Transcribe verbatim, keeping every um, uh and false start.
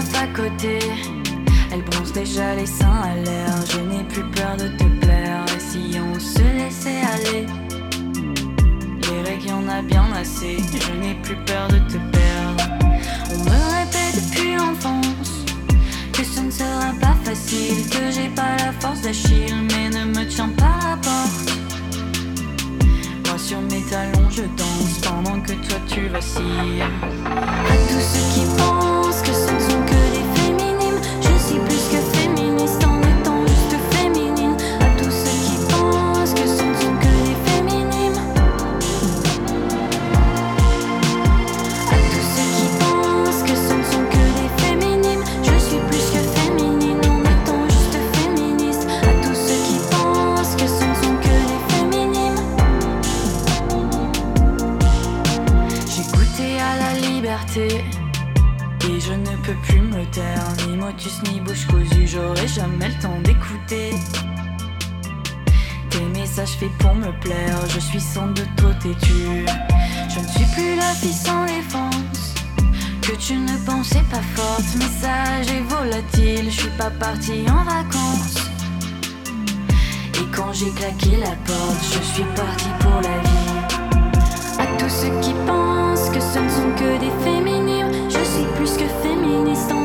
meuf à côté, elle bronze déjà les seins à l'air. Je n'ai plus peur de te plaire. Et si on se laissait aller, les règles y'en a bien assez. Je n'ai plus peur de te perdre. On me répète depuis l'enfance que ce ne sera pas facile, que j'ai pas la force d'Achille, mais ne me tiens pas la porte. Moi sur mes talons je danse pendant que toi tu vacilles. À tous ceux qui pensent que ce ne sont que des féminimes, je suis plus que féministe en étant juste féminine. À tous ceux qui pensent que ce ne sont que des féminimes, à tous ceux qui pensent que ce ne sont que des féminimes, je suis plus que féminine en étant juste féministe. À tous ceux qui pensent que ce ne sont que des féminimes, j'ai goûté à la liberté et je ne peux plus me taire, ni motus ni bouche cousue, j'aurai jamais le temps d'écouter tes messages faits pour me plaire. Je suis sans doute trop têtue, je ne suis plus la fille sans défense que tu ne pensais pas forte. Message est volatile, je suis pas partie en vacances. Et quand j'ai claqué la porte, je suis partie pour la vie. À tous ceux qui pensent que ce ne sont que des féminimes, je suis plus que féministe en